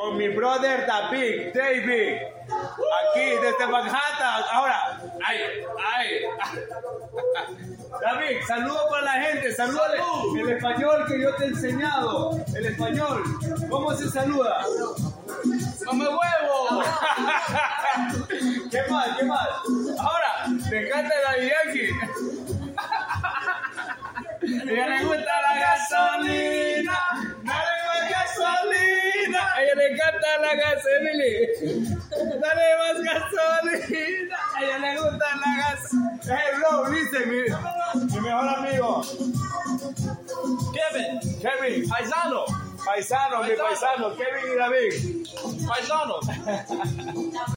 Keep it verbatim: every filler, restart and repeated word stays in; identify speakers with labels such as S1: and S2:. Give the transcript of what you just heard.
S1: con mi brother David, David, aquí desde Manhattan. Ahora, ay, ay. David, saludo para la gente, salúdale. El español que yo te he enseñado, el español. ¿Cómo se saluda?
S2: ¡Come huevo!
S1: ¿Qué más? ¿Qué más? Ahora, me encanta Daddy Yankee. A ella le gusta la gasolina, dale más gasolina. A ella le encanta la gasolina, dale más gasolina. A ella le gusta la gasolina. Hey bro, listen, mi, mi mejor amigo.
S2: Kevin,
S1: Kevin,
S2: paisano,
S1: paisano, mi paisano, Kevin y David.
S2: paisano.